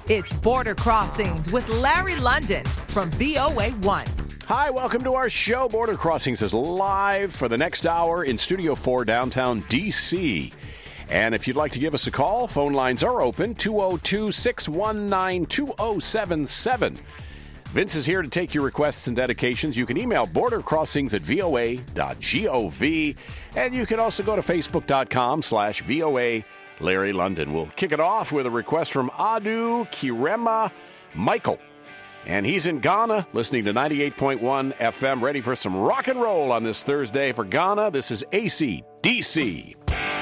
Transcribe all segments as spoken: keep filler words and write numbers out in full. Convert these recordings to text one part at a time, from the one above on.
It's Border Crossings with Larry London from V O A one. Hi, welcome to our show. Border Crossings is live for the next hour in Studio four, downtown D C. And if you'd like to give us a call, phone lines are open, two oh two, six one nine, two oh seven seven. Vince is here to take your requests and dedications. You can email bordercrossings at voa dot gov. And you can also go to facebook.com slash VOA Larry London. We'll kick it off with a request from Adu Kirema Michael. And he's in Ghana, listening to ninety-eight point one F M, ready for some rock and roll on this Thursday for Ghana. This is A C D C.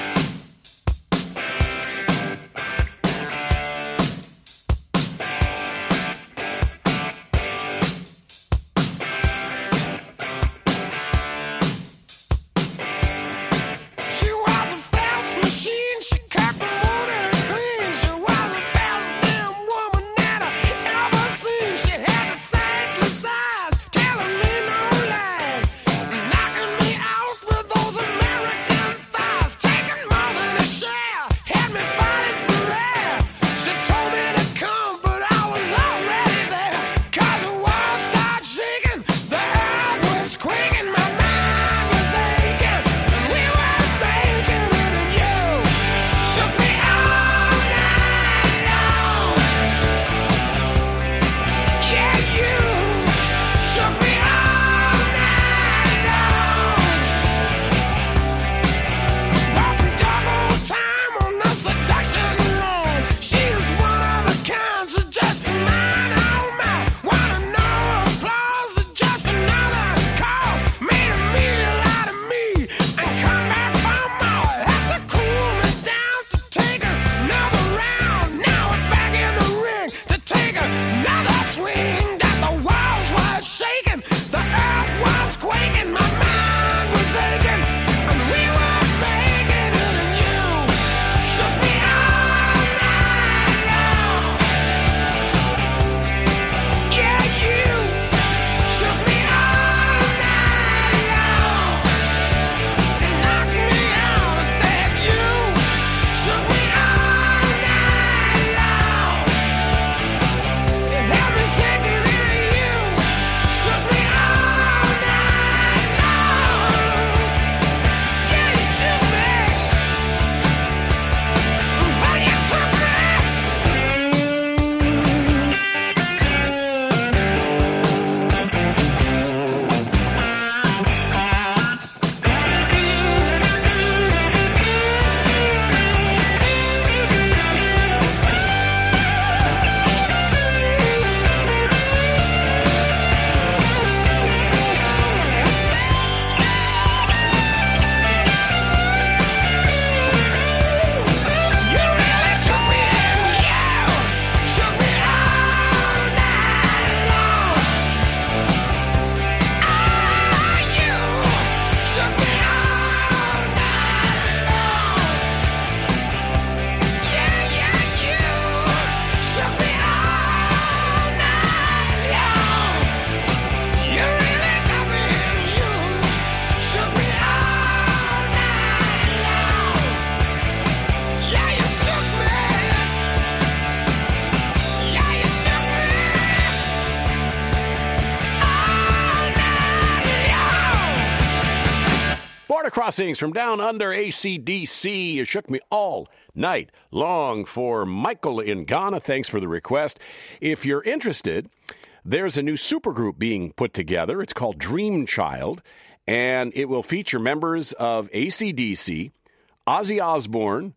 Crossings from down under A C D C. You shook me all night long for Michael in Ghana. Thanks for the request. If you're interested, there's a new supergroup being put together. It's called Dream Child, and it will feature members of A C D C, Ozzy Osbourne,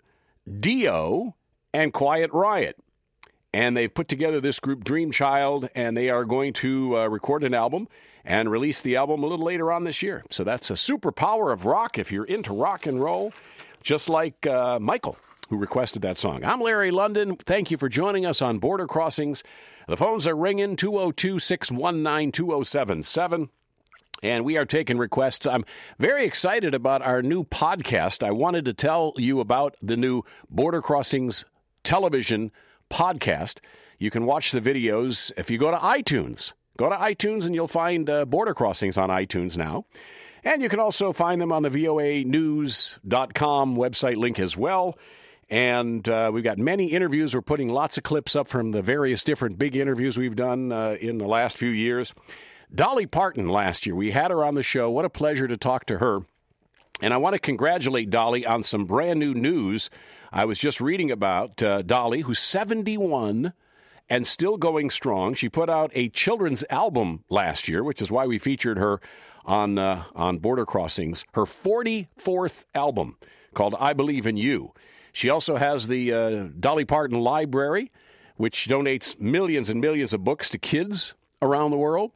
Dio, and Quiet Riot. And they've put together this group, Dream Child, and they are going to uh, record an album and release the album a little later on this year. So that's a superpower of rock if you're into rock and roll, just like uh, Michael, who requested that song. I'm Larry London. Thank you for joining us on Border Crossings. The phones are ringing, two oh two, six one nine, two oh seven seven. And we are taking requests. I'm very excited about our new podcast. I wanted to tell you about the new Border Crossings television podcast. You can watch the videos if you go to iTunes. Go to iTunes and you'll find uh, Border Crossings on iTunes now. And you can also find them on the V O A news dot com website link as well. And uh, we've got many interviews. We're putting lots of clips up from the various different big interviews we've done uh, in the last few years. Dolly Parton last year, we had her on the show. What a pleasure to talk to her. And I want to congratulate Dolly on some brand new news. I was just reading about uh, Dolly, who's seventy-one and still going strong. She put out a children's album last year, which is why we featured her on, uh, on Border Crossings, her forty-fourth album called I Believe in You. She also has the uh, Dolly Parton Library, which donates millions and millions of books to kids around the world.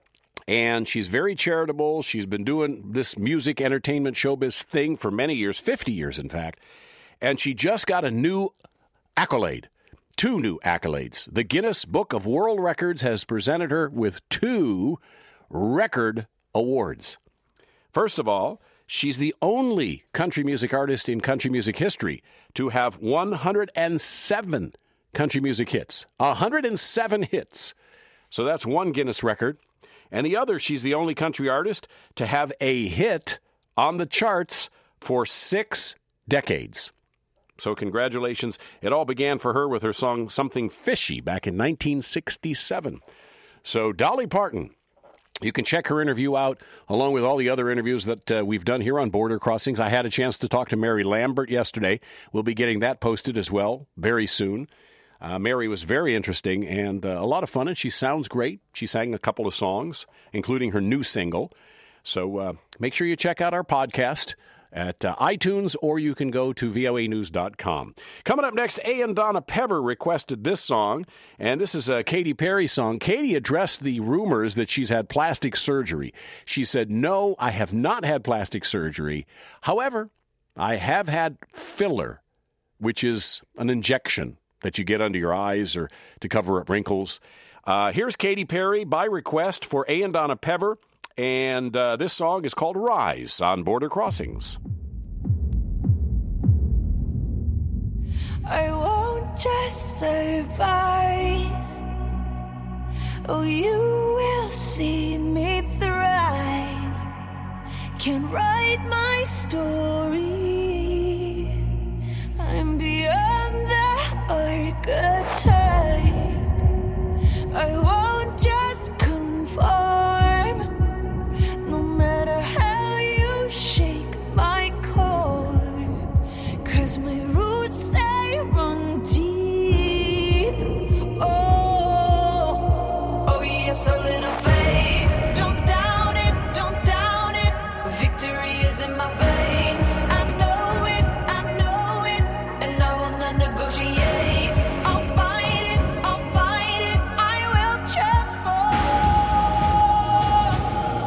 And she's very charitable. She's been doing this music, entertainment, showbiz thing for many years, fifty years, in fact. And she just got a new accolade, two new accolades. The Guinness Book of World Records has presented her with two record awards. First of all, she's the only country music artist in country music history to have one hundred seven country music hits. one hundred seven hits. So that's one Guinness record. And the other, she's the only country artist to have a hit on the charts for six decades. So congratulations. It all began for her with her song Something Fishy back in nineteen sixty-seven. So Dolly Parton, you can check her interview out along with all the other interviews that uh, we've done here on Border Crossings. I had a chance to talk to Mary Lambert yesterday. We'll be getting that posted as well very soon. Uh, Mary was very interesting and uh, a lot of fun, and she sounds great. She sang a couple of songs, including her new single. So uh, make sure you check out our podcast at uh, iTunes, or you can go to V O A news dot com. Coming up next, A and Donna Pever requested this song, and this is a Katy Perry song. Katy addressed the rumors that she's had plastic surgery. She said, no, I have not had plastic surgery. However, I have had filler, which is an injection that you get under your eyes or to cover up wrinkles. Uh, here's Katy Perry by request for A and Donna Pever. And uh, this song is called Rise on Border Crossings. I won't just survive. Oh, you will see me thrive. Can write my story. I'm beyond the archetype. I won't just conform. No matter how you shake my core, 'cause my roots, they run deep. Oh, oh, you have so little faith. Don't doubt it, don't doubt it. Victory is in my veins. I know it, I know it, and I will not negotiate. I'll fight it, I'll fight it, I will transform.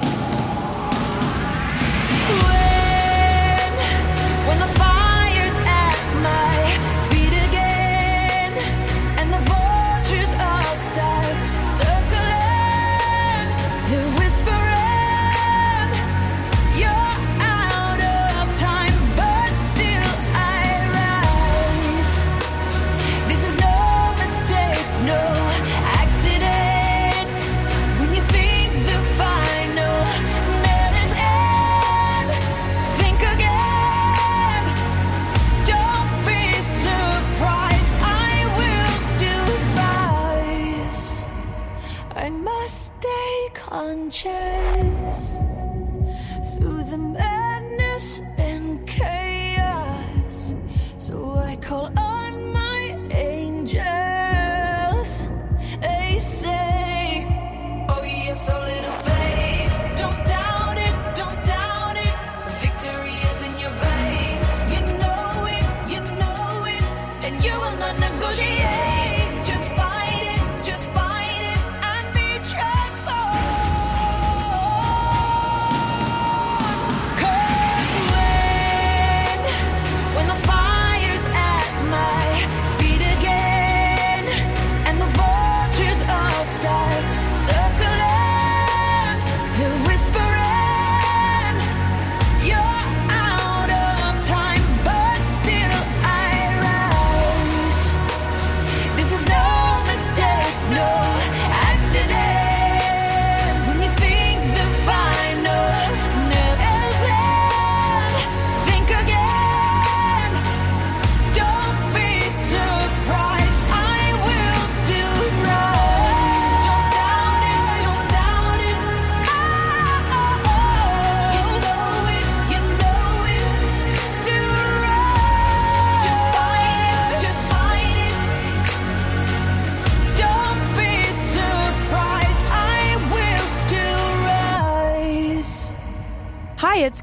When, when the fire's at my feet again, and the vultures all start circling, they're whispering, you're out of time, but still I rise. This is no mistake, no accident. When you think the final nail is in, think again. Don't be surprised, I will still rise. I must stay conscious through the madness and chaos. So I call on my angels. They say, oh, you have so little faith. Don't doubt it, don't doubt it. Victory is in your veins. You know it, you know it, and you will not negotiate. Just fight it, just fight it, and be transformed.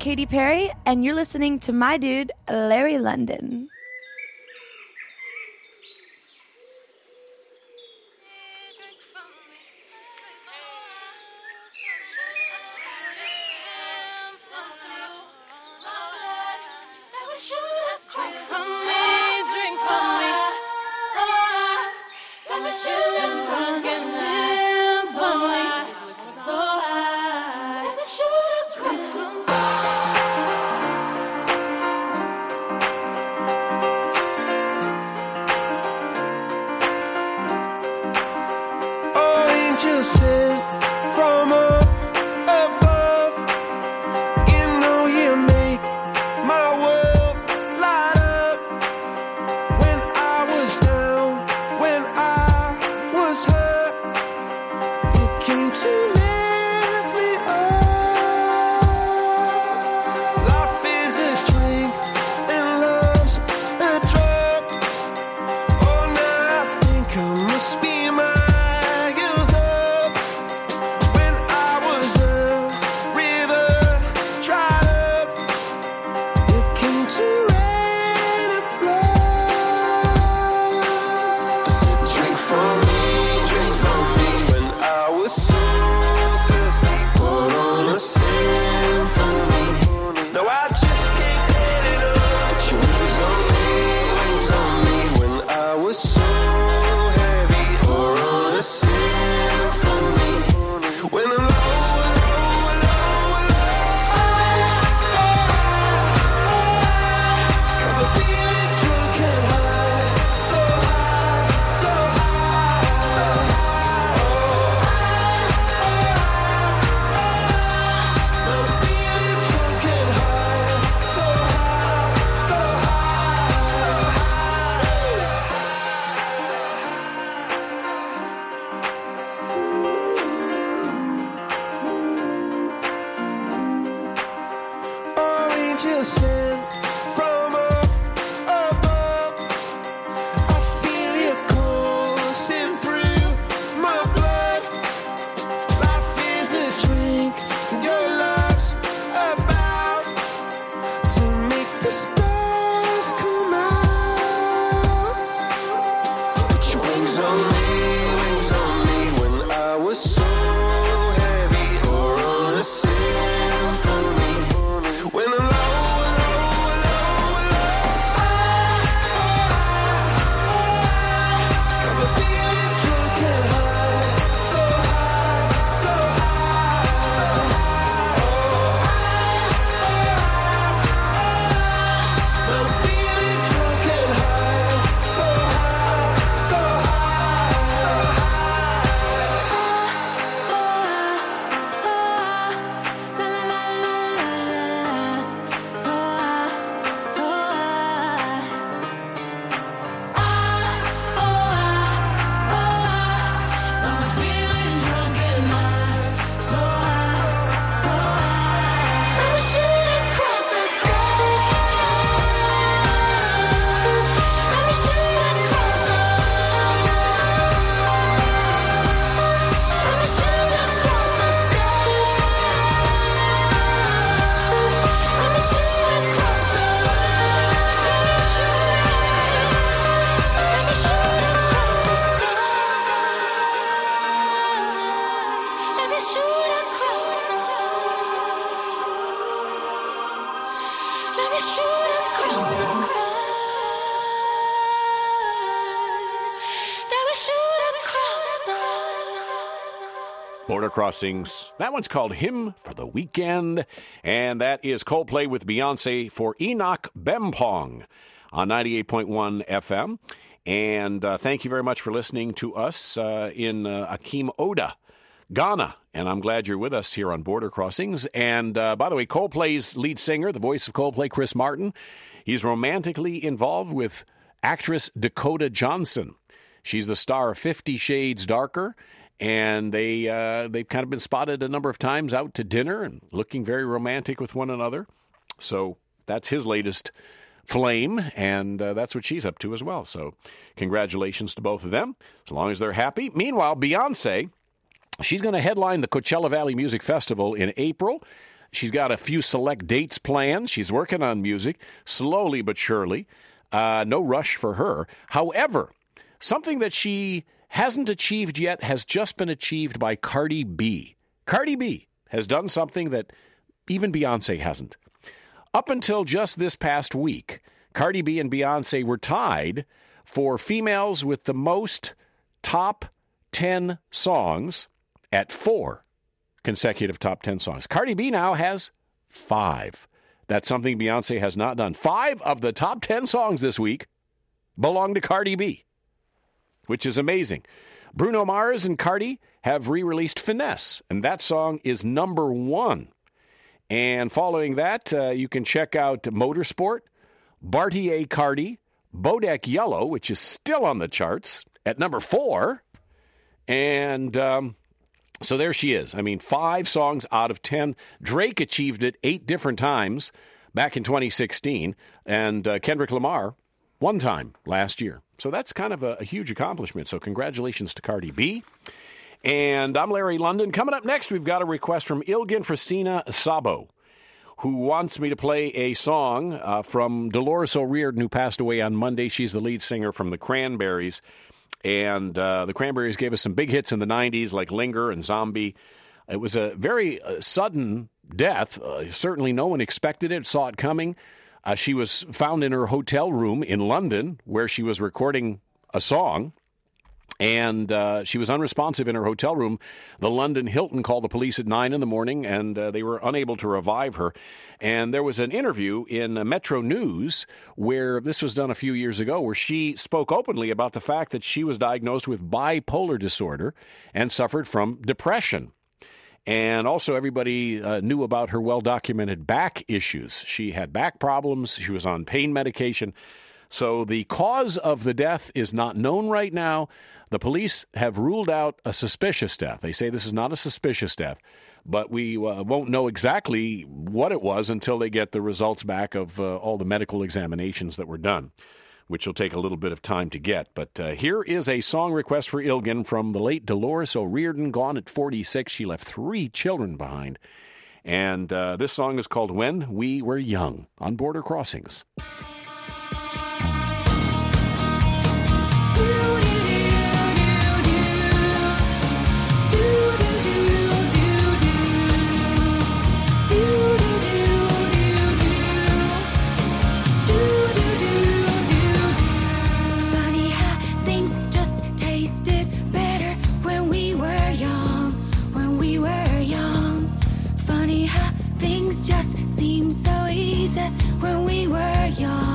Katy Perry, and you're listening to my dude, Larry London. Drink from me, drink from me. Got me shooting drunk and symphony. So high, got me shooting drink from me. Oh, angels sent from up above. You know you make my world light up. When I was down, when I was hurt, you came to lift me up. Life is a drink and love's a drug. Oh, now I think I must be miles up. When I was a river dried up, you came to rain and flood. I said, drink from me, drink from me. When I was so thirsty, pour on a symphony. No, I just can't get it up. Put your wings on me, wings on me. When I was so heavy, pour on a symphony. When I'm low, low, low, low, got me feeling drunk and high, so high, so high. I'm feeling drunk and high, so high, so high. Oh, angels sent from up above. I feel your coursing through my blood. Life is a drink, your love's about to make the stars come out. Put your wings on me, wings on me. When I was so heavy, pour on a symphony. When I'm low, low, low, low, got me feeling drunk and high, so high, so high. I'm feeling drunk and high, so high, so Border Crossings. That one's called Hymn for the Weekend. And that is Coldplay with Beyonce for Enoch Bempong on ninety-eight point one F M. And uh, thank you very much for listening to us uh, in uh, Akeem Oda, Ghana. And I'm glad you're with us here on Border Crossings. And uh, by the way, Coldplay's lead singer, the voice of Coldplay, Chris Martin, he's romantically involved with actress Dakota Johnson. She's the star of Fifty Shades Darker. And they, uh, they've kind of been spotted a number of times out to dinner and looking very romantic with one another. So that's his latest flame, and uh, that's what she's up to as well. So congratulations to both of them, as long as they're happy. Meanwhile, Beyonce, she's going to headline the Coachella Valley Music Festival in April. She's got a few select dates planned. She's working on music, slowly but surely. Uh, no rush for her. However, something that she hasn't achieved yet has just been achieved by Cardi B. Cardi B has done something that even Beyonce hasn't. Up until just this past week, Cardi B and Beyonce were tied for females with the most top ten songs at four consecutive top ten songs. Cardi B now has five. That's something Beyonce has not done. Five of the top ten songs this week belong to Cardi B, which is amazing. Bruno Mars and Cardi have re-released Finesse, and that song is number one. And following that, uh, you can check out Motorsport, Bartier Cardi, Bodak Yellow, which is still on the charts at number four. And um, so there she is. I mean, five songs out of ten. Drake achieved it eight different times back in twenty sixteen, and uh, Kendrick Lamar one time last year. So that's kind of a, a huge accomplishment. So congratulations to Cardi B. And I'm Larry London. Coming up next, we've got a request from Ilgin Frisina Sabo, who wants me to play a song uh, from Dolores O'Riordan, who passed away on Monday. She's the lead singer from the Cranberries. And uh, the Cranberries gave us some big hits in the nineties, like Linger and Zombie. It was a very uh, sudden death. Uh, certainly no one expected it, saw it coming. Uh, she was found in her hotel room in London, where she was recording a song. And uh, she was unresponsive in her hotel room. The London Hilton called the police at nine in the morning, and uh, they were unable to revive her. And there was an interview in uh, Metro News where this was done a few years ago, where she spoke openly about the fact that she was diagnosed with bipolar disorder and suffered from depression. And also everybody uh, knew about her well-documented back issues. She had back problems. She was on pain medication. So the cause of the death is not known right now. The police have ruled out a suspicious death. They say this is not a suspicious death, but we uh, won't know exactly what it was until they get the results back of uh, all the medical examinations that were done, which will take a little bit of time to get. But uh, here is a song request for Ilgin from the late Dolores O'Riordan, gone at forty-six. She left three children behind. And uh, this song is called When We Were Young on Border Crossings. Funny how things just tasted better when we were young, when we were young. Funny how things just seemed so easy when we were young.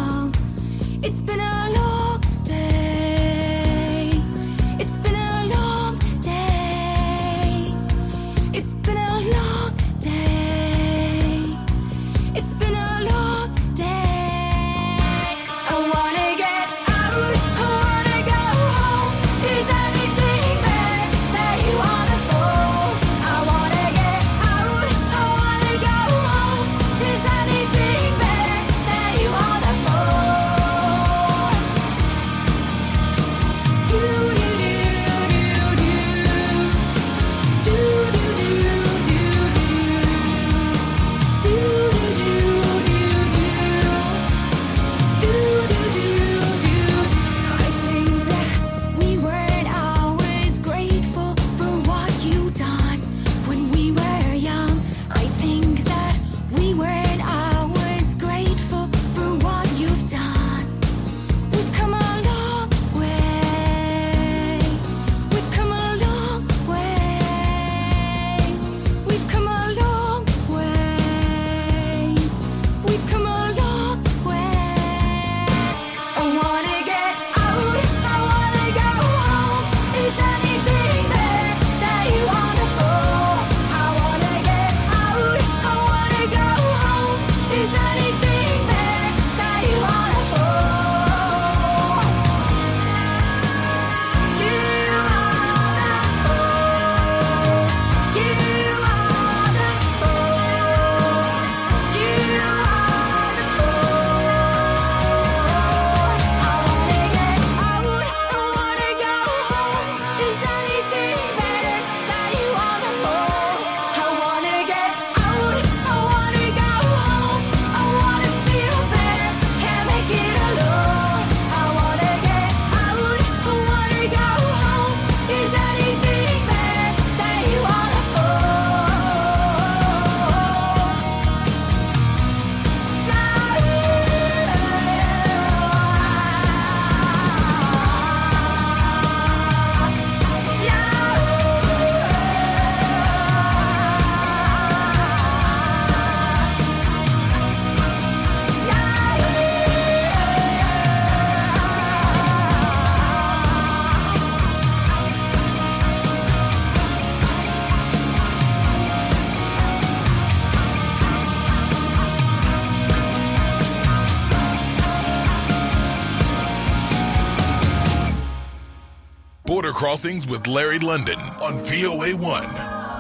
Border Crossings with Larry London on V O A one.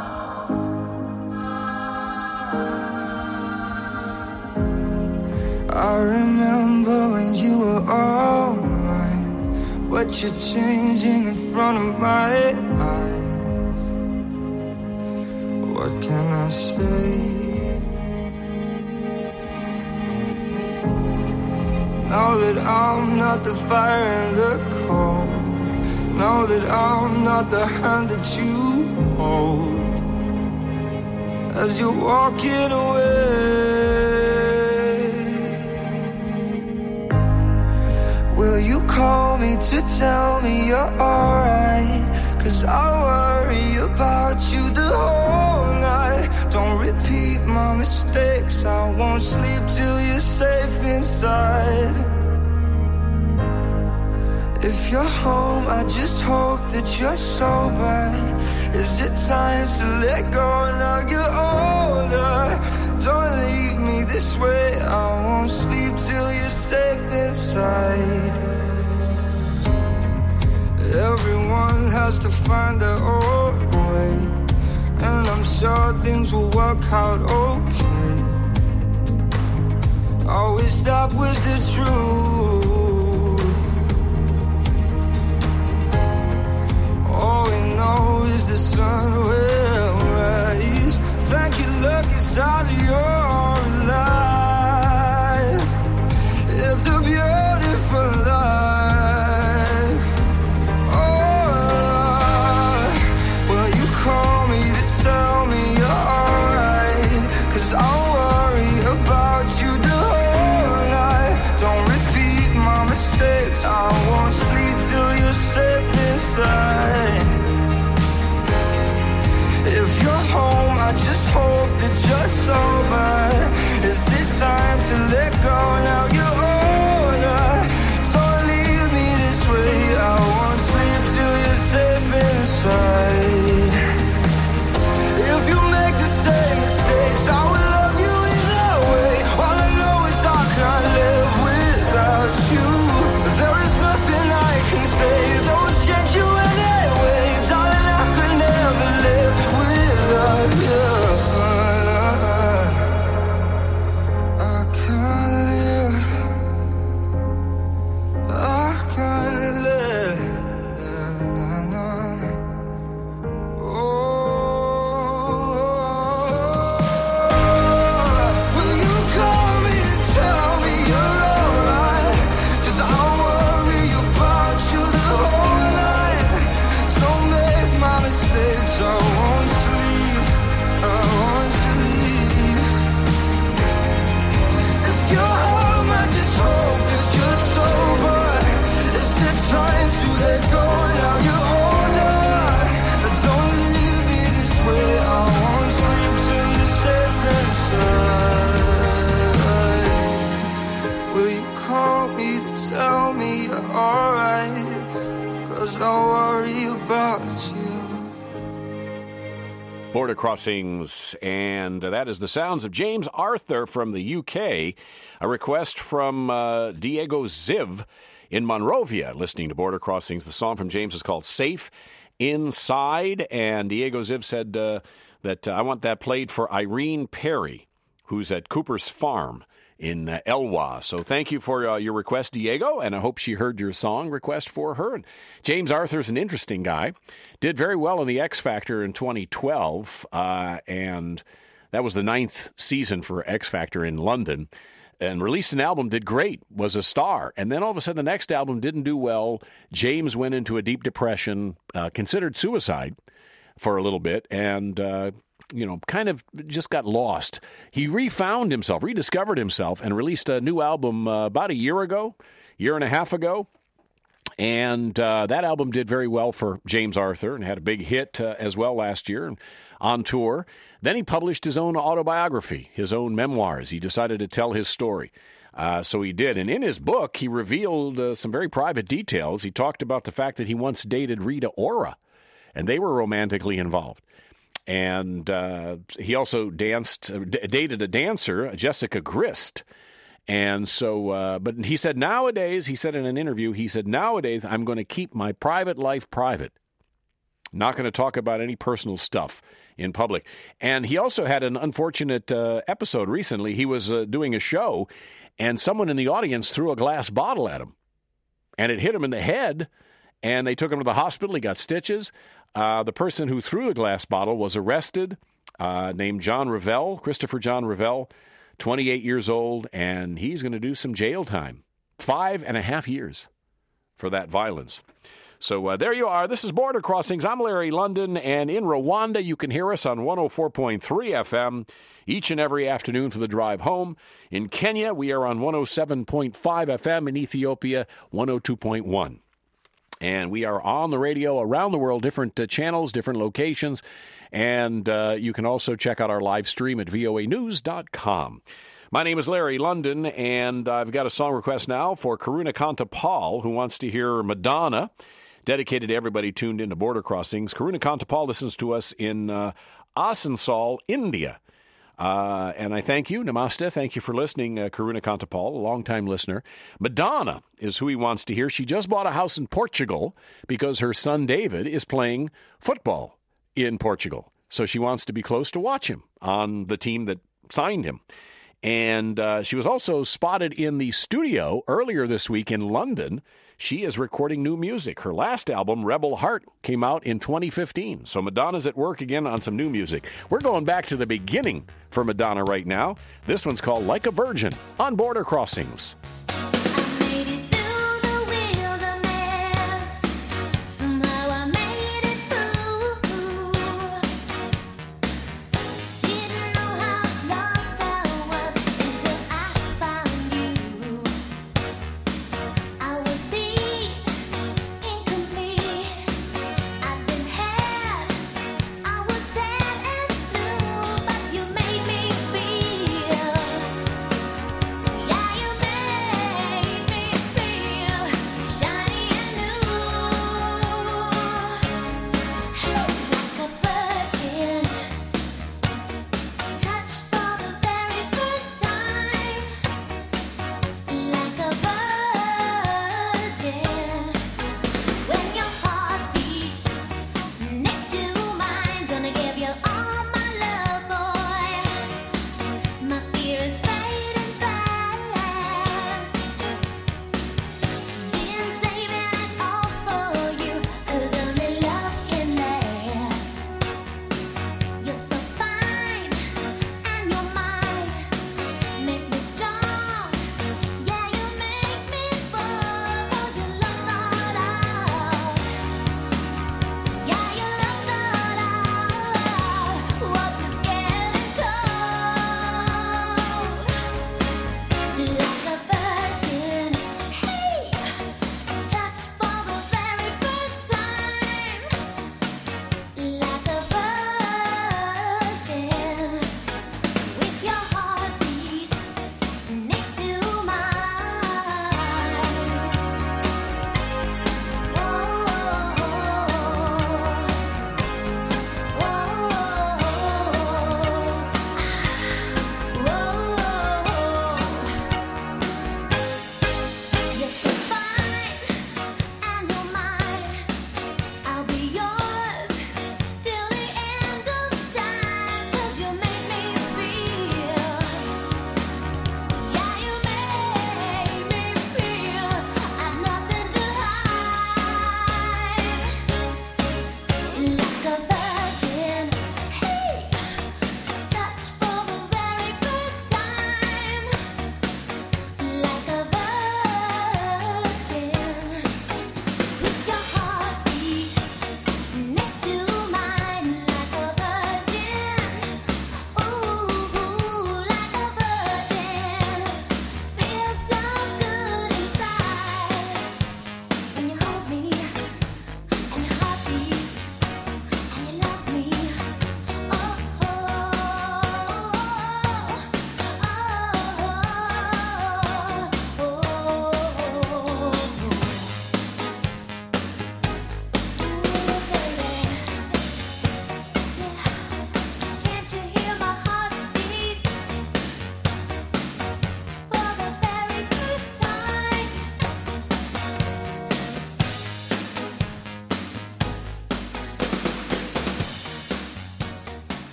I remember when you were all mine, but you're changing in front of my eyes. What can I say? Know that I'm not the fire and the cold. Know that I'm not the hand that you hold as you're walking away. Will you call me to tell me you're alright? 'Cause I worry about you the whole night. Don't repeat my mistakes, I won't sleep till you're safe inside. If you're home, I just hope that you're sober. Is it time to let go now you're older? Don't leave me this way, I won't sleep till you're safe inside. Everyone has to find their own way, and I'm sure things will work out okay. All we stop was the truth. All we know is the sun will rise. Thank you, lucky stars, you're alive. It's a beautiful life. Oh, will you call me to tell me you're alright? 'Cause I'll worry about you the whole night. Don't repeat my mistakes, I won't sleep till you're safe inside. If you're home, I just hope that you're sober. Is it time to let go now you're older? Don't leave me this way, I won't sleep till you're safe inside. If you make the same mistakes, I will love you either way. All I know is I can't live without you. There is nothing I can say that will change you anyway. Darling, I could never live without you. I can't live. I can't live. Na, na, na. Oh, will you call me and tell me you're alright? 'Cause I worry about you the whole night. Don't make my mistakes, I won't sleep, I won't sleep. If you're home, I just hope that you're sober. Is it time to let go now you're older? Don't leave me this way, I won't sleep till you're safe inside. Will you call me to tell me you're alright? 'Cause I worry about you. Border Crossings, and that is the sounds of James Arthur from the U K. A request from uh, Diego Ziv in Monrovia, listening to Border Crossings. The song from James is called Safe Inside, and Diego Ziv said uh, that uh, I want that played for Irene Perry, who's at Cooper's Farm in uh, Elwha. So thank you for uh, your request, Diego, and I hope she heard your song request for her. And James Arthur's an interesting guy. Did very well in the X Factor in twenty twelve, uh, and that was the ninth season for X Factor in London, and released an album, did great, was a star. And then all of a sudden the next album didn't do well. James went into a deep depression, uh, considered suicide for a little bit, and uh, you know, kind of just got lost. He refound himself, rediscovered himself, and released a new album uh, about a year ago, year and a half ago. And uh, that album did very well for James Arthur and had a big hit uh, as well last year and on tour. Then he published his own autobiography, his own memoirs. He decided to tell his story. Uh, so he did. And in his book, he revealed uh, some very private details. He talked about the fact that he once dated Rita Ora, and they were romantically involved. And uh, he also danced, uh, d- dated a dancer, Jessica Grist. And so, uh, but he said nowadays, he said in an interview, he said, nowadays I'm going to keep my private life private. Not going to talk about any personal stuff in public. And he also had an unfortunate uh, episode recently. He was uh, doing a show, and someone in the audience threw a glass bottle at him. And it hit him in the head, and they took him to the hospital. He got stitches. Uh, the person who threw the glass bottle was arrested, uh, named John Revelle, Christopher John Revelle, twenty-eight years old, and he's going to do some jail time. Five and a half years for that violence. So uh, there you are. This is Border Crossings. I'm Larry London, and in Rwanda, you can hear us on one oh four point three F M each and every afternoon for the drive home. In Kenya, we are on one oh seven point five F M. In Ethiopia, one oh two point one. And we are on the radio around the world, different uh, channels, different locations. And uh, you can also check out our live stream at V O A news dot com. My name is Larry London, and I've got a song request now for Karuna Kantapal, who wants to hear Madonna, dedicated to everybody tuned into Border Crossings. Karuna Kantapal listens to us in uh, Asansol, India. Uh, and I thank you, Namaste. Thank you for listening, uh, Karuna Kantapal, a longtime listener. Madonna is who he wants to hear. She just bought a house in Portugal because her son David is playing football in Portugal. So she wants to be close to watch him on the team that signed him. And uh, she was also spotted in the studio earlier this week in London. She is recording new music. Her last album, Rebel Heart, came out in twenty fifteen. So Madonna's at work again on some new music. We're going back to the beginning for Madonna right now. This one's called Like a Virgin on Border Crossings. You made me feel, yeah, you made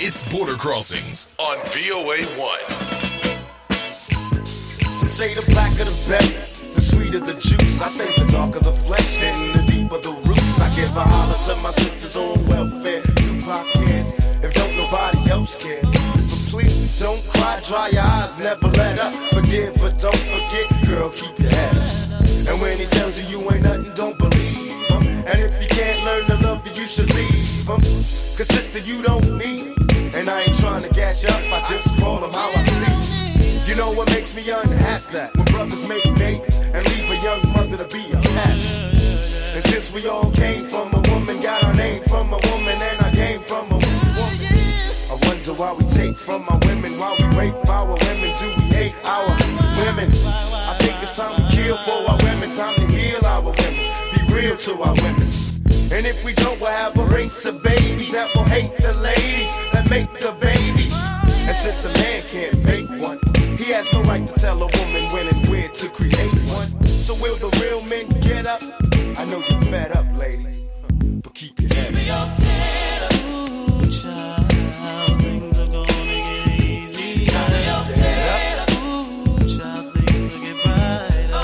It's Border Crossings on V O A one. Some say the blacker the better, the sweeter the juice. I say the darker the flesh, then the deeper the roots. I give a holler to my sisters on welfare. Tupac cares, if don't nobody else care. But please don't cry, dry your eyes, never let up. Forgive but don't forget, girl, keep your head up. And when he tells you you ain't nothing, don't believe him. And if you can't learn to love you, you should leave him. Cause sister, you don't need him. And I ain't trying to gas you up, I just call him how I see him. You know what makes me unhappy? That when brothers make babies and leave a young mother to be a cat. And since we all came from a woman, got our name from a woman, and I came from a woman. I wonder why we take from our women, why we rape our women, do we hate our women? I think it's time we kill for our women, time to heal our women, be real to our women. And if we don't, we'll have a race of babies that will hate the ladies that make the babies. And since a man can't make one, he has no right to tell a woman when and where to create one. So will the real men get up? I know you're fed up, ladies, but keep your head up. Ooh, child, things are gonna get easy. Keep your head up. Ooh, child, things will get brighter.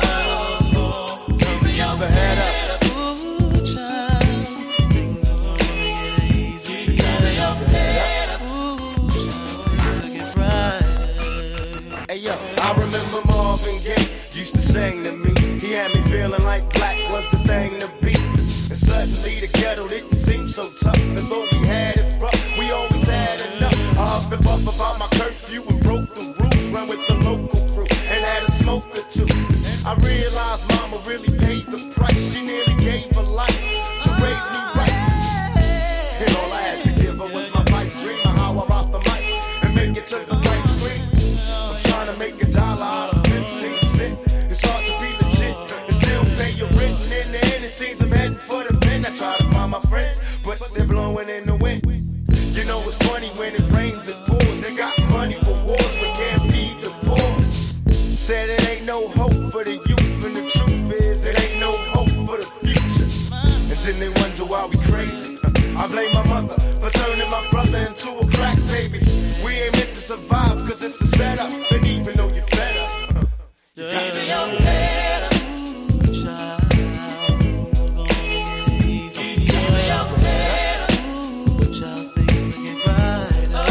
Keep your head up. Ooh, child, things are gonna get easy. Keep your head up. Ooh, child, things will get brighter. Hey yo, I remember Marvin Gaye used to sing to me. He had me feeling like black was the thing to be. And suddenly the ghetto didn't seem so tough. And though we had it rough, we always had enough. I huffed and puffed about my curfew and broke the rules. Ran with the local crew and had a smoke or two. I realized mama really paid the price. She nearly gave her life to raise me right. And all I had to give her was my pipe dream of how I rock the mic and make it to the right screen. I'm trying to make a dollar out of fifteen cents. It's hard to be legit and still pay your rent. And in the end, it seems I'm heading for the pen. I try to find my friends, but they're blowing in the wind. You know it's funny when it rains, it pours. They got money for wars, but can't feed the poor. Said it ain't no hope for the youth, and the truth is it ain't no hope for the future. And then they wonder why we crazy. I blame my mother for turning my brother into a crack baby. We ain't meant to survive, cause it's a setup. And even though you're fed up, you got to your head up. Ooh, child, things are gonna get easy. Keep your head up. Ooh, child, things will get brighter.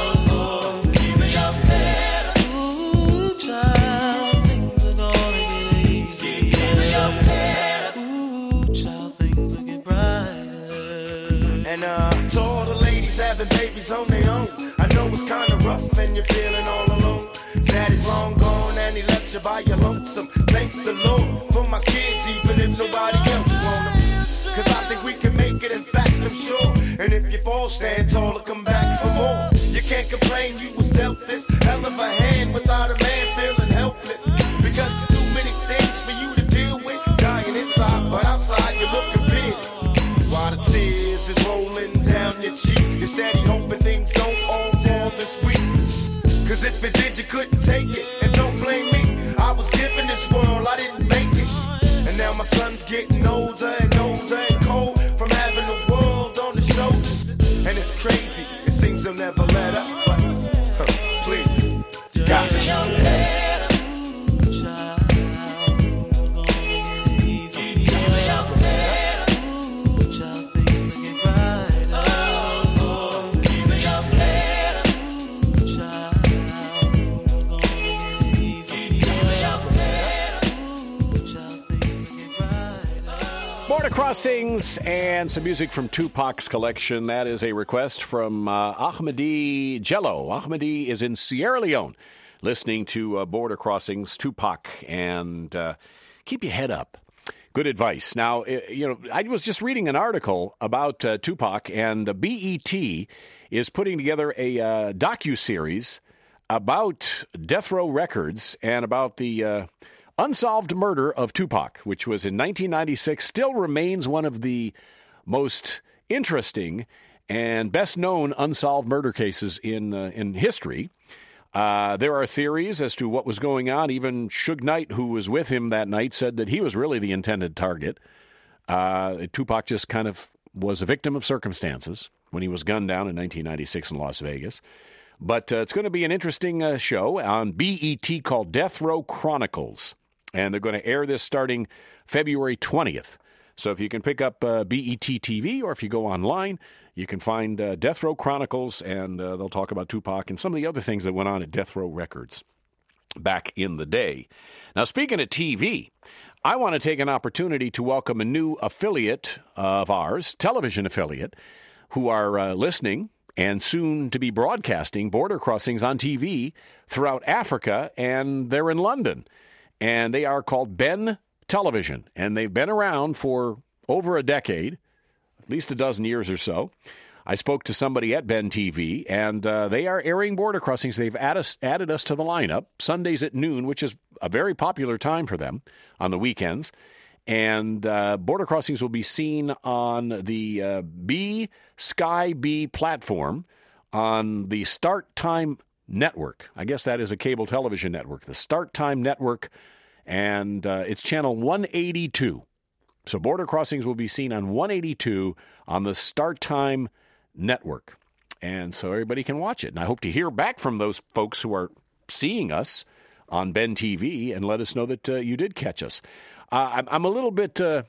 Keep your head up. Ooh, child, things are gonna get easy. Keep your head up. Ooh, child, things will get brighter. And uh, to all the ladies having babies on their own, I know it's kinda rough and you're feeling all alone. Daddy's long gone and he left you by your lonesome. Thank the Lord for my kids, even if nobody else want them. Cause I think we can make it, in fact I'm sure. And if you fall, stand tall and come back for more. You can't complain, you was dealt this hell of a hand without a man feeling helpless. Because there's too many things for you to deal with. Dying inside, but outside you're looking fearless. While the tears is rolling down your cheek, you're steady hoping things don't all fall this week. Cause if it did, you couldn't take it. And don't blame me, I was given this world, I didn't make it. And now my son's getting older and older and cold from having the world on his shoulders. And it's crazy, it seems he'll never let up. But, huh, please, you got to keep your head up. Ooh, child, things are gonna get easy. Keep your head up. Ooh, child, things will get brighter. Keep your head up. Ooh, child, things are gonna get easy. Keep your head up. Ooh, child, things will get brighter. Border Crossings and some music from Tupac's collection. That is a request from uh, Ahmadi Jello. Ahmadi is in Sierra Leone listening to uh, Border Crossings, Tupac, and uh, keep your head up. Good advice. Now, uh, you know, I was just reading an article about uh, Tupac, and uh, B E T is putting together a uh, docuseries about Death Row Records and about the uh, unsolved murder of Tupac, which was in nineteen ninety-six, still remains one of the most interesting and best-known unsolved murder cases in uh, in history. Uh, there are theories as to what was going on. Even Suge Knight, who was with him that night, said that he was really the intended target. Uh, Tupac just kind of was a victim of circumstances. when he was gunned down in nineteen ninety-six in Las Vegas. But uh, it's going to be an interesting uh, show on B E T called Death Row Chronicles. And they're going to air this starting February twentieth. So if you can pick up uh, B E T T V, or if you go online, you can find uh, Death Row Chronicles, and uh, they'll talk about Tupac and some of the other things that went on at Death Row Records back in the day. Now, speaking of T V, I want to take an opportunity to welcome a new affiliate of ours, television affiliate, who are uh, listening and soon to be broadcasting Border Crossings on T V throughout Africa, and they're in London. And they are called Ben Television, and they've been around for over a decade, at least a dozen years or so. I spoke to somebody at Ben T V, and uh, they are airing Border Crossings. They've add us, added us to the lineup Sundays at noon, which is a very popular time for them on the weekends. And uh, Border Crossings will be seen on the uh, B Sky B platform on the Start Time Network. I guess that is a cable television network, the Start Time Network, and uh, it's channel one eighty-two. So Border Crossings will be seen on one eighty-two on the Start Time Network. And so everybody can watch it. And I hope to hear back from those folks who are seeing us on Ben T V and let us know that uh, you did catch us. Uh, I'm, I'm a little bit uh,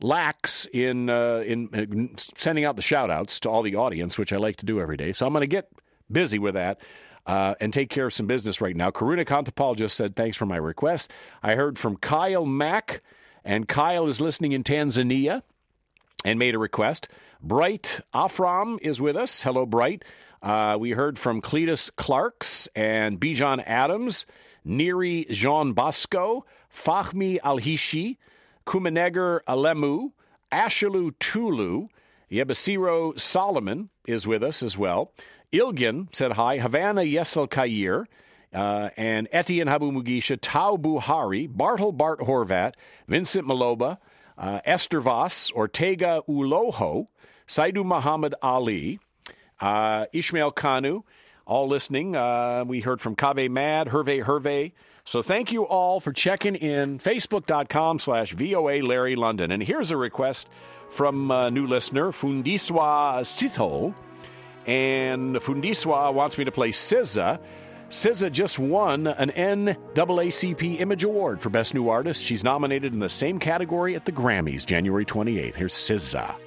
lax in, uh, in in sending out the shout-outs to all the audience, which I like to do every day. So I'm going to get busy with that uh, and take care of some business right now. Karuna Kantapal just said, thanks for my request. I heard from Kyle Mack, and Kyle is listening in Tanzania and made a request. Bright Afram is with us. Hello, Bright. Uh, we heard from Cletus Clarks and Bijan Adams, Neri Jean Bosco, Fahmi Alhishi, Kumanegar Alemu, Ashalu Tulu, Yebasiro Solomon is with us as well. Ilgin said hi. Havana Yesel Kair, uh, and Etienne Habu Mugisha, Tau Buhari, Bartle Bart Horvat, Vincent Maloba, uh, Esther Voss, Ortega Uloho, Saidu Muhammad Ali, uh, Ishmael Kanu, all listening. Uh, we heard from Kave Mad, Hervé Hervé. So thank you all for checking in. Facebook.com slash VOA Larry London. And here's a request from a new listener, Fundiswa Sitho. And Fundiswa wants me to play S Z A. S Z A just won an N double A C P Image Award for Best New Artist. She's nominated in the same category at the Grammys, January twenty-eighth. Here's S Z A.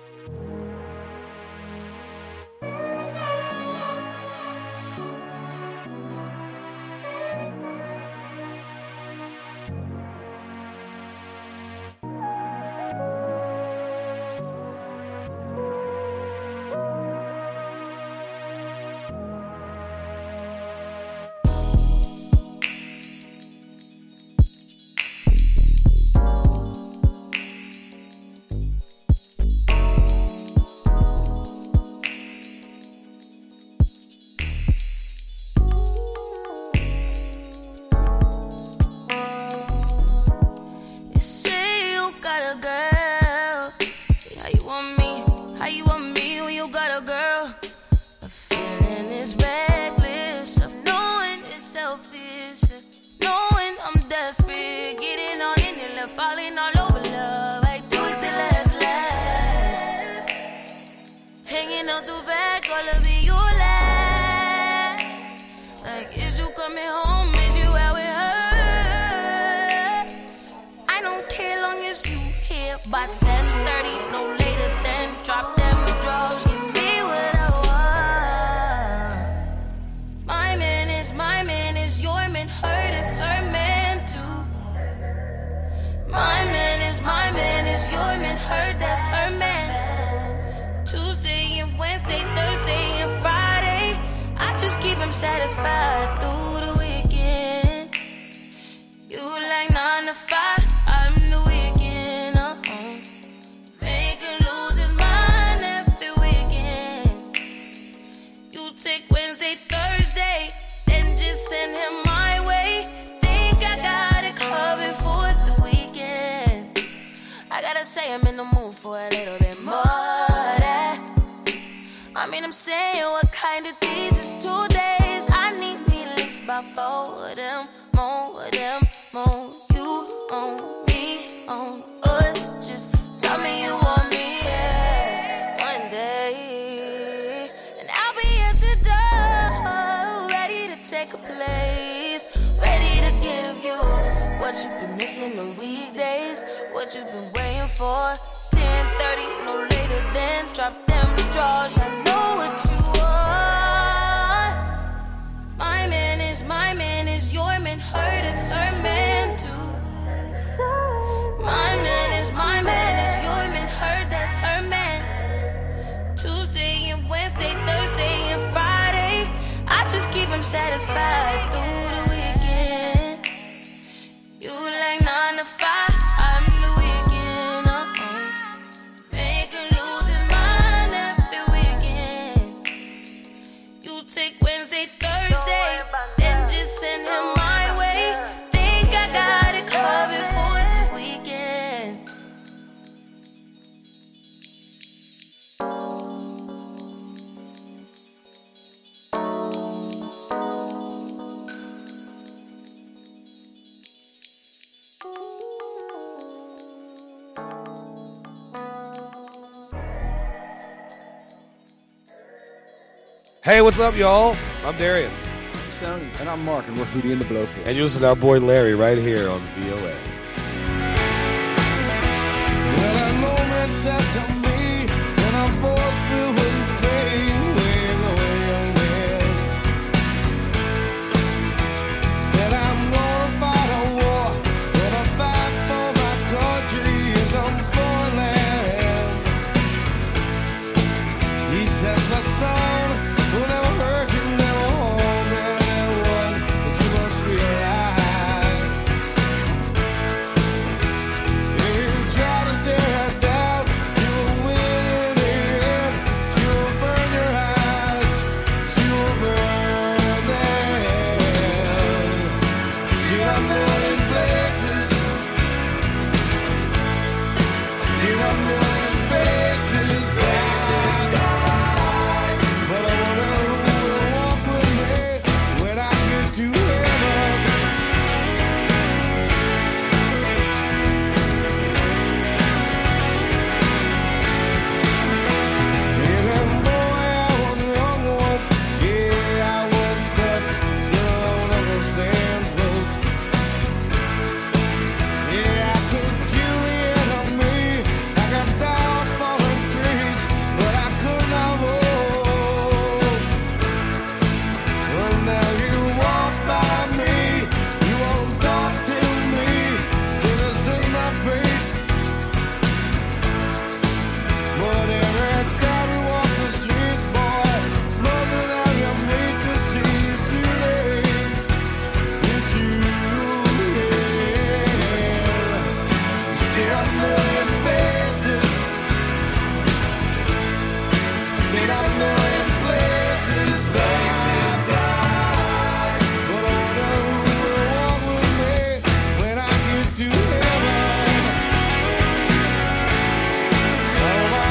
Satisfied through the weekend. You like nine to five, I'm the weekend. Uh-uh. Make him lose his mind every weekend. You take Wednesday, Thursday, then just send him my way. Think I got it covered for the weekend. I gotta say I'm in the mood for a little bit more of that. I mean, I'm saying what kind of these is two days. I need me at least about four of them, more of them, more. You on me, on us. Just tell me you want me, yeah. One day, place. Ready to give you what you've been missing on weekdays, what you've been waiting for. ten thirty, no later than drop them drawers. I know what you want. My man is my man is your man. Hurt is her man too. My man is my man is your man. Her, that's her man. Tuesday and Wednesday, Thursday and Friday, I just keep him satisfied through the weekend. You like nine to five, I'm the weekend. Uh-uh. Make him lose his mind every weekend. You take Wednesday, Thursday, then just send him my way. Think I got it covered for the weekend. Hey, what's up, y'all? I'm Darius. Tony. And I'm Mark, and we're Hootie and the Blowfish. And you listen to our boy Larry right here on V O A. Well, a moment said to me, and I'm forced filled with pain, way away, young man. Said I'm gonna fight a war, gonna fight for my country in some foreign land. He said, my son, will never hurt you, never harm anyone, but you must realize if you try to stare her down, you will win in the end. She will burn your eyes, she will burn them. She got a million places, she got a million faces, faces die. But I wonder who will walk with me when I get to heaven. Yeah, then boy, I was young once. Yeah, I was tough, still on Uncle Sam's boat. Yeah, I could kill the enemy like a dog falling streets, but I could not vote. Well, now you walk by me, you won't talk to me, say this is my fate. But every time you walk the streets, boy, nothing that you made to see it's too late. It's you, yeah. See a million faces, see a million places, places die. But I wonder who will walk with me when I get to heaven. Oh, my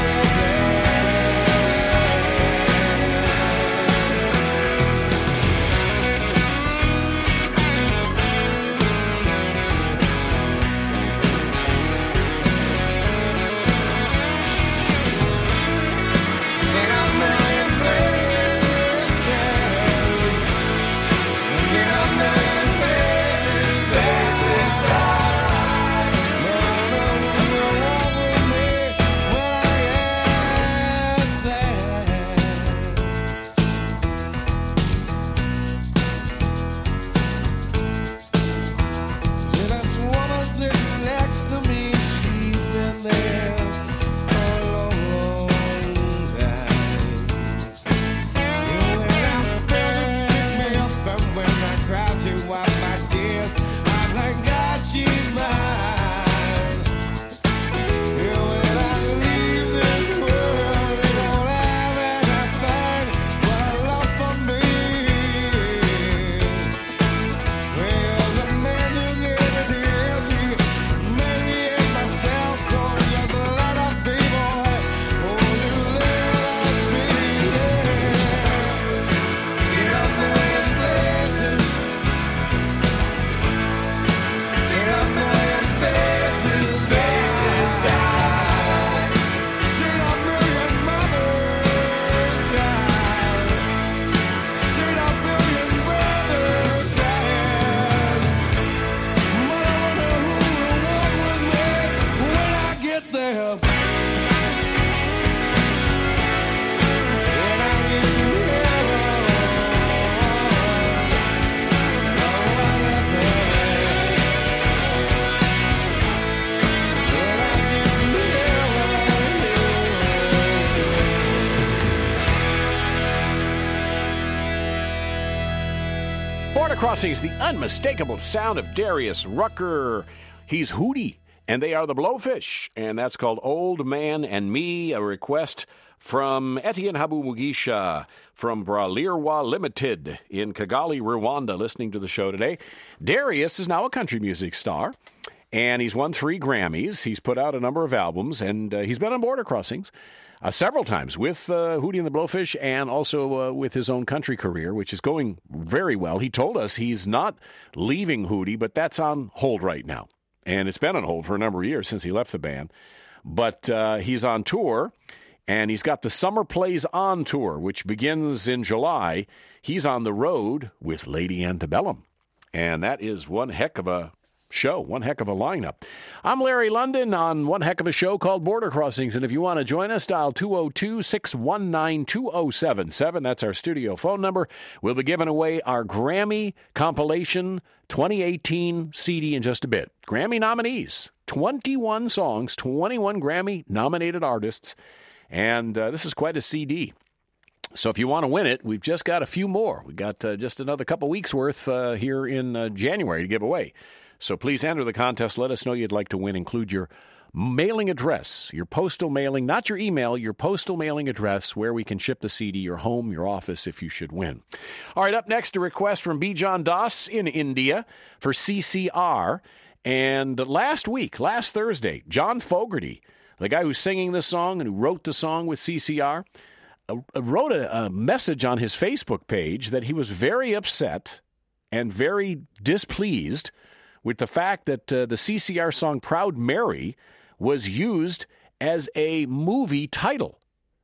Crossings, the unmistakable sound of Darius Rucker. He's Hootie, and they are the Blowfish, and that's called Old Man and Me, a request from Etienne Habu Mugisha from Bralirwa Limited in Kigali, Rwanda, listening to the show today. Darius is now a country music star, and he's won three Grammys. He's put out a number of albums, and uh, he's been on Border Crossings Uh, several times with uh, Hootie and the Blowfish and also uh, with his own country career, which is going very well. He told us he's not leaving Hootie, but that's on hold right now. And it's been on hold for a number of years since he left the band. But uh, he's on tour, and he's got the Summer Plays On tour, which begins in July. He's on the road with Lady Antebellum. And that is one heck of a show, one heck of a lineup. I'm Larry London on one heck of a show called Border Crossings, and if you want to join us, dial two oh two, six one nine, two oh seven seven. That's our studio phone number. We'll be giving away our Grammy compilation twenty eighteen C D in just a bit. Grammy nominees, twenty-one songs, twenty-one Grammy-nominated artists, and uh, this is quite a C D. So if you want to win it, we've just got a few more. We've got uh, just another couple weeks' worth uh, here in uh, January to give away. So please enter the contest. Let us know you'd like to win. Include your mailing address, your postal mailing, not your email, your postal mailing address where we can ship the C D, your home, your office, if you should win. All right, up next, a request from Bijan Das in India for C C R. And last week, last Thursday, John Fogerty, the guy who's singing this song and who wrote the song with C C R, uh, wrote a, a message on his Facebook page that he was very upset and very displeased with the fact that uh, the C C R song Proud Mary was used as a movie title.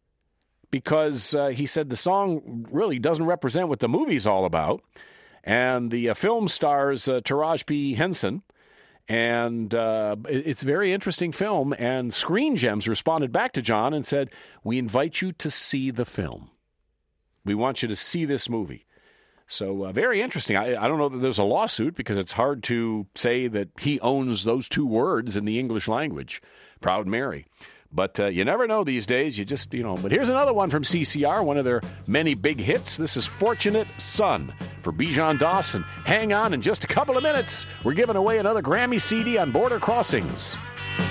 Because uh, he said the song really doesn't represent what the movie's all about. And the uh, film stars uh, Taraji P. Henson. And uh, it's a very interesting film. And Screen Gems responded back to John and said, we invite you to see the film. We want you to see this movie. So uh, very interesting. I, I don't know that there's a lawsuit because it's hard to say that he owns those two words in the English language, Proud Mary. But uh, you never know these days. You just, you know. But here's another one from C C R, one of their many big hits. This is Fortunate Son for Bijan Dawson. Hang on, in just a couple of minutes, we're giving away another Grammy C D on Border Crossings.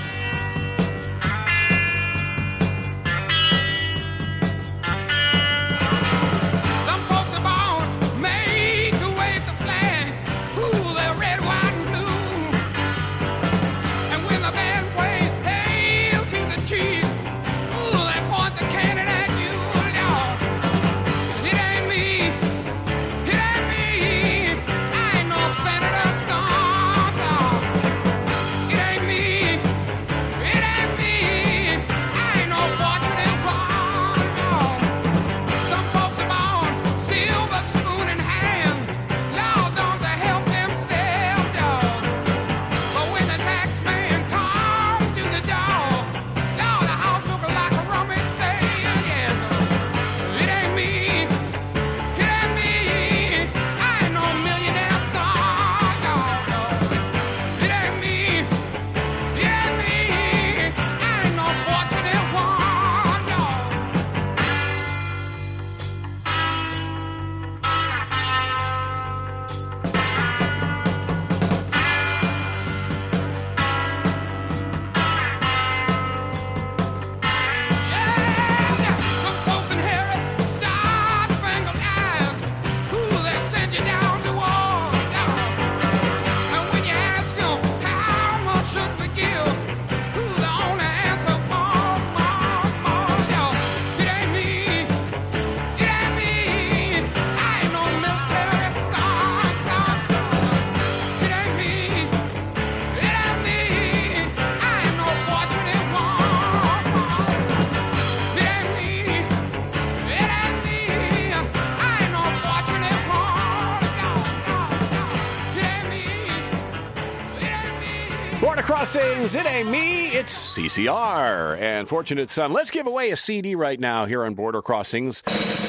Crossings, it ain't me, it's C C R and Fortunate Son. Let's give away a C D right now here on Border Crossings.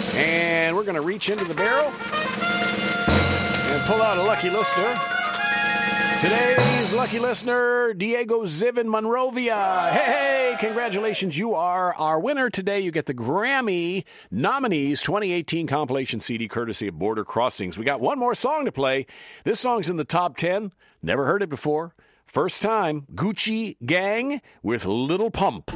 And we're going to reach into the barrel and pull out a lucky listener. Today's lucky listener, Diego Ziv in Monrovia. Hey, hey, congratulations. You are our winner today. You get the Grammy nominees twenty eighteen compilation C D courtesy of Border Crossings. We got one more song to play. This song's in the top ten. Never heard it before. First time, Gucci Gang with Little Pump.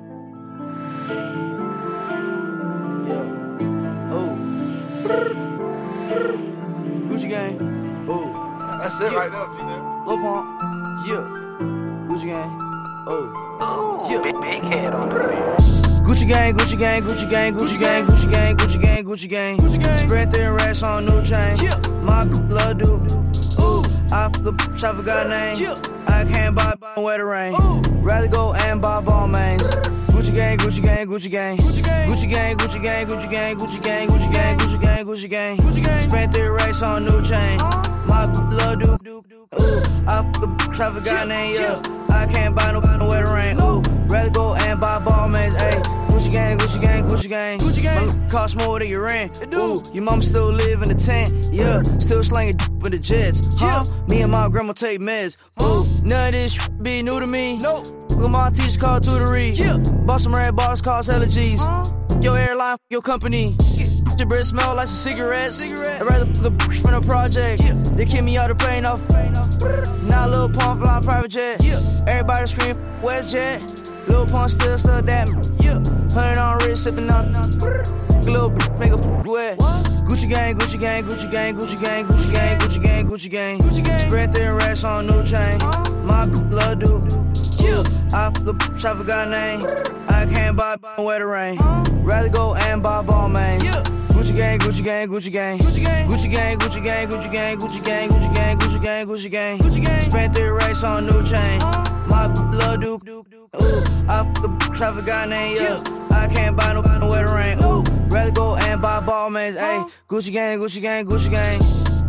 Gucci Gang, oh, That's it yeah. right now, T-Nev. Lil Pump, yeah. Gucci Gang, oh, yeah. Big, big head on the field. Gucci Gang, Gucci Gang, Gucci Gang, Gucci Gang, Gucci Gang, Gucci Gang, Gucci Gang, Gucci Gang. Spread their racks on new chain. Yeah. My love Duke. Ooh, I fuck a bitch, I forgot name. Yeah. I can't buy buy wet the rain. Ooh. Rather go and buy ball mains. Gucci Gang, Gucci Gang, Gucci Gang, Gucci Gang, Gucci Gang, Gucci Gang, Gucci Gang, Gucci Gang, Gucci Gang, Gucci Gang, Gucci Gang, Gucci Gang. Spent their racks on new chain. My love Duke. Ooh, I fuck a bitch, I forgot name. Yeah, I can't buy no buy no wet the rain. Ooh, rather go and buy ball mains. Ayy, Gucci Gang, Gucci Gang, Gucci Gang, Gucci Gang. My cost more than your rent. Ooh, your mom still live in the tent. Yeah, still slanging with the jets. Huh? Me and my grandma take meds. Ooh, none of this be new to me. Nope. Look, my teacher called tutory. Yeah. Bought some red bars, cause allergies. Uh, your airline, your company. Yeah. Your breath smell like some cigarettes. Cigarette. I'd rather fuck a bitch from the project. Yeah. They kick me out the plane off. Now Lil Pump flying private jet. Yeah. Everybody scream WestJet. Lil Pump still stuck that. Yeah. Hundred on wrist, sipping on. Little make a wet. Gucci Gang, Gucci Gang, Gucci Gang, Gucci Gang, Gucci Gang, Gucci Gang, Gucci Gang, Gucci Gang. Spread their racks on new chain. My love Duke. Yeah. I fuck a bitch, I forgot name. I can't buy buy wet the rain. Rather go and buy ball mains. Yeah. Gucci Gang, Gucci Gang, Gucci Gang, Gucci Gang, Gucci Gang, Gucci Gang, Gucci Gang, Gucci Gang, Gucci Gang, Gucci Gang, Gucci Gang, Gucci Gang. Spent their racks on new chain. My love Duke. Ooh, I fuck a bitch, I forgot name. Yeah, I can't buy no buy no wet the rain. Ooh, rather go and buy ball mains. Ayy, Gucci Gang, Gucci Gang, Gucci Gang.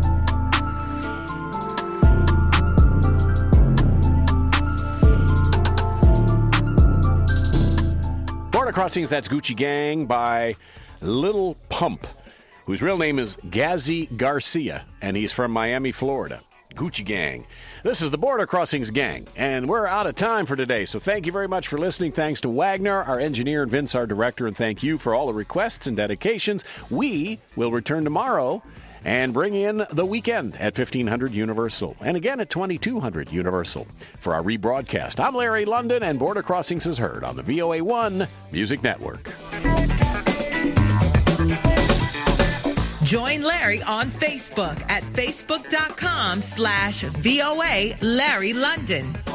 Border Crossings, that's Gucci Gang by Little Pump, whose real name is Gazzy Garcia, and he's from Miami, Florida. Gucci Gang. This is the Border Crossings Gang, and we're out of time for today, so thank you very much for listening. Thanks to Wagner, our engineer, and Vince, our director, and thank you for all the requests and dedications. We will return tomorrow and bring in The Weekend at fifteen hundred Universal, and again at twenty-two hundred Universal for our rebroadcast. I'm Larry London, and Border Crossings is heard on the V O A one Music Network. Join Larry on Facebook at facebook.com slash VOA Larry London.